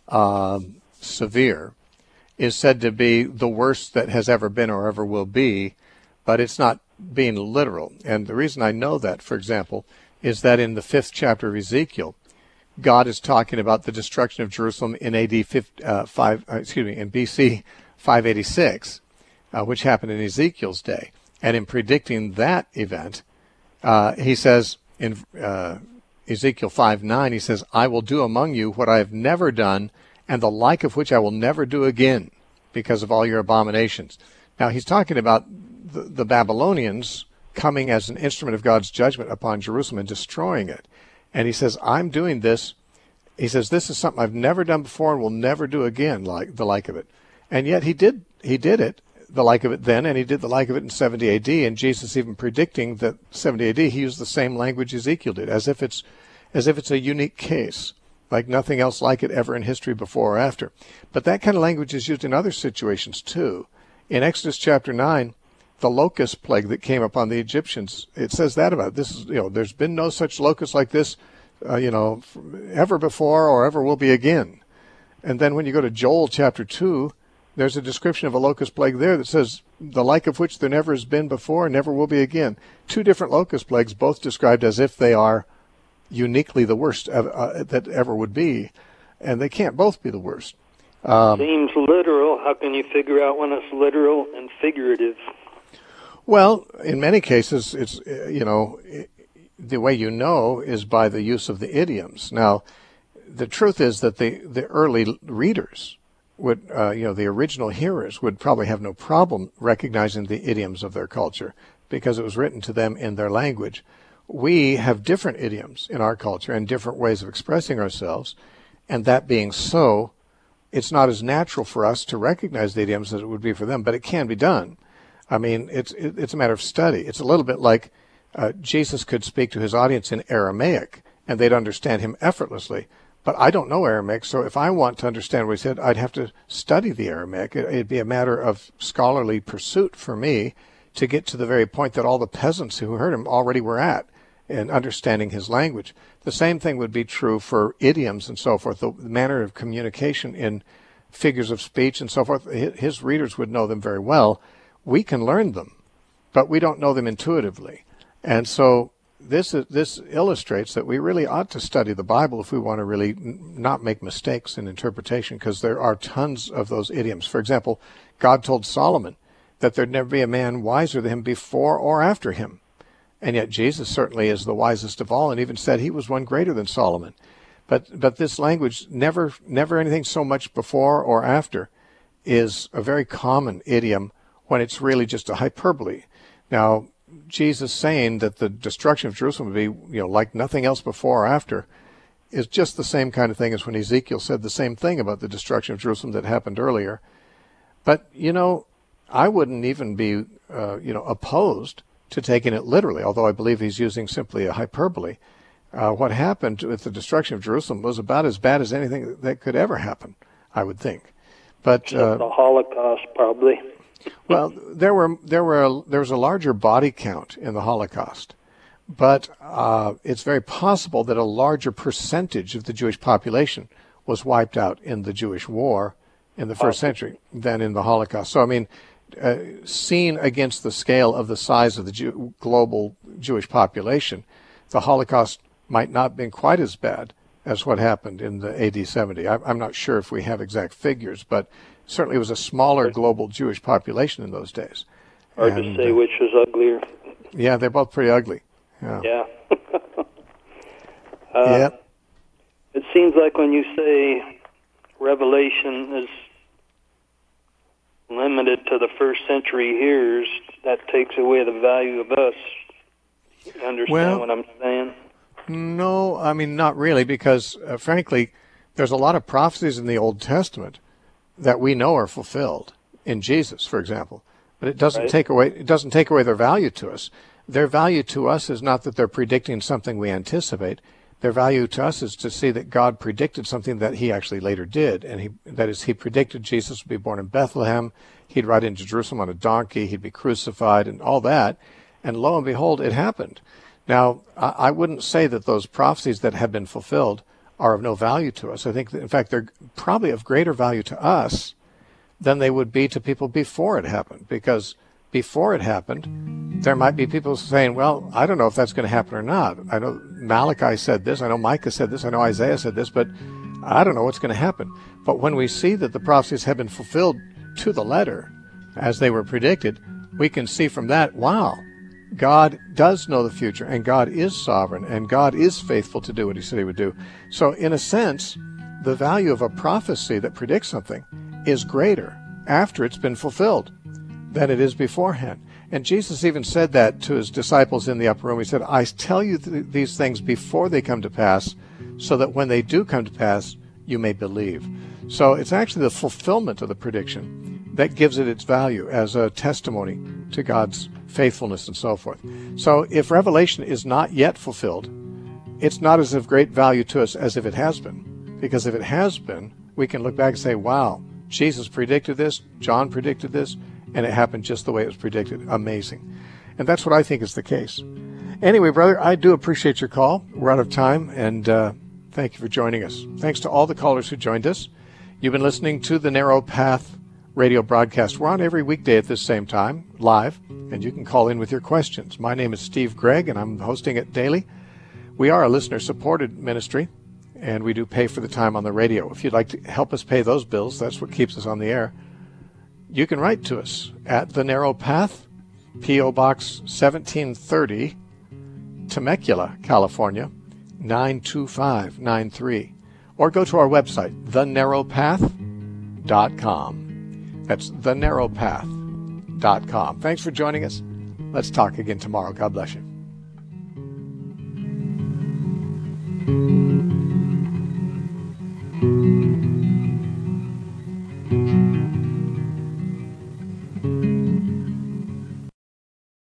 um, severe is said to be the worst that has ever been or ever will be, but it's not being literal. And the reason I know that, for example, is that in the fifth chapter of Ezekiel, God is talking about the destruction of Jerusalem in A D uh, five, uh, excuse me, in B C five eighty-six, uh, which happened in Ezekiel's day. And in predicting that event, uh, he says in uh, Ezekiel five nine, he says, I will do among you what I have never done, and the like of which I will never do again, because of all your abominations. Now, he's talking about the, the Babylonians coming as an instrument of God's judgment upon Jerusalem and destroying it. And he says, I'm doing this. He says, this is something I've never done before and will never do again, like the like of it. And yet he did he did it, the like of it then, and he did the like of it in seventy A D, and Jesus even predicting that seventy A D, he used the same language Ezekiel did, as if it's as if it's a unique case, like nothing else like it ever in history before or after. But that kind of language is used in other situations too. In Exodus chapter nine, the locust plague that came upon the Egyptians, it says that about it. This is, you know, there's been no such locust like this, uh, you know, ever before or ever will be again. And then when you go to Joel chapter two, there's a description of a locust plague there that says, the like of which there never has been before and never will be again. Two different locust plagues, both described as if they are uniquely the worst uh, that ever would be, and they can't both be the worst. Um, Seems literal. How can you figure out when it's literal and figurative? Well, in many cases, it's, you know, the way you know is by the use of the idioms. Now, the truth is that the, the early readers would, uh, you know, the original hearers would probably have no problem recognizing the idioms of their culture because it was written to them in their language. We have different idioms in our culture and different ways of expressing ourselves, and that being so, it's not as natural for us to recognize the idioms as it would be for them, but it can be done. I mean, it's it's a matter of study. It's a little bit like uh, Jesus could speak to his audience in Aramaic, and they'd understand him effortlessly. But I don't know Aramaic, so if I want to understand what he said, I'd have to study the Aramaic. It, it'd be a matter of scholarly pursuit for me to get to the very point that all the peasants who heard him already were at in understanding his language. The same thing would be true for idioms and so forth, the manner of communication in figures of speech and so forth. His readers would know them very well. We can learn them, but we don't know them intuitively. And so this is, this illustrates that we really ought to study the Bible if we want to really n- not make mistakes in interpretation, because there are tons of those idioms. For example, God told Solomon that there'd never be a man wiser than him before or after him. And yet Jesus certainly is the wisest of all, and even said he was one greater than Solomon. But but this language, never never anything so much before or after, is a very common idiom when it's really just a hyperbole. Now, Jesus saying that the destruction of Jerusalem would be, you know, like nothing else before or after, is just the same kind of thing as when Ezekiel said the same thing about the destruction of Jerusalem that happened earlier. But, you know, I wouldn't even be, uh, you know, opposed to taking it literally, although I believe he's using simply a hyperbole. Uh, what happened with the destruction of Jerusalem was about as bad as anything that could ever happen, I would think. But uh, the Holocaust, probably. Well, there were there were a, there was a larger body count in the Holocaust, but uh, it's very possible that a larger percentage of the Jewish population was wiped out in the Jewish War in the first century than in the Holocaust. So, I mean, uh, seen against the scale of the size of the Jew, global Jewish population, the Holocaust might not have been quite as bad as what happened in the A D seventy. I, I'm not sure if we have exact figures, but certainly it was a smaller global Jewish population in those days. Hard and, to say uh, which was uglier. Yeah, they're both pretty ugly. Yeah. Yeah. uh, yeah. It seems like when you say Revelation is limited to the first century hearers, that takes away the value of us. You understand well, what I'm saying? No, I mean, not really, because, uh, frankly, there's a lot of prophecies in the Old Testament that we know are fulfilled in Jesus, for example. But it doesn't Right. take away it doesn't take away their value to us. Their value to us is not that they're predicting something we anticipate. Their value to us is to see that God predicted something that he actually later did. And he, that is, he predicted Jesus would be born in Bethlehem. He'd ride into Jerusalem on a donkey. He'd be crucified and all that. And lo and behold, it happened. Now, I, I wouldn't say that those prophecies that have been fulfilled are of no value to us. I think that, in fact, they're probably of greater value to us than they would be to people before it happened. Because before it happened, there might be people saying, well, I don't know if that's going to happen or not. I know Malachi said this, I know Micah said this, I know Isaiah said this, but I don't know what's going to happen. But when we see that the prophecies have been fulfilled to the letter, as they were predicted, we can see from that, wow, God does know the future, and God is sovereign, and God is faithful to do what he said he would do. So in a sense, the value of a prophecy that predicts something is greater after it's been fulfilled than it is beforehand. And Jesus even said that to his disciples in the upper room. He said, I tell you th- these things before they come to pass, so that when they do come to pass, you may believe. So it's actually the fulfillment of the prediction that gives it its value as a testimony to God's faithfulness and so forth. So if Revelation is not yet fulfilled, it's not as of great value to us as if it has been. Because if it has been, we can look back and say, wow, Jesus predicted this, John predicted this, and it happened just the way it was predicted. Amazing. And that's what I think is the case. Anyway, brother, I do appreciate your call. We're out of time, and uh, thank you for joining us. Thanks to all the callers who joined us. You've been listening to the Narrow Path radio broadcast. We're on every weekday at this same time, live, and you can call in with your questions. My name is Steve Gregg, and I'm hosting it daily. We are a listener-supported ministry, and we do pay for the time on the radio. If you'd like to help us pay those bills, that's what keeps us on the air. You can write to us at The Narrow Path, P O. Box seventeen thirty, Temecula, California, nine two five nine three. Or go to our website, the narrow path dot com. That's the narrow path dot com. Thanks for joining us. Let's talk again tomorrow. God bless you. Thank you.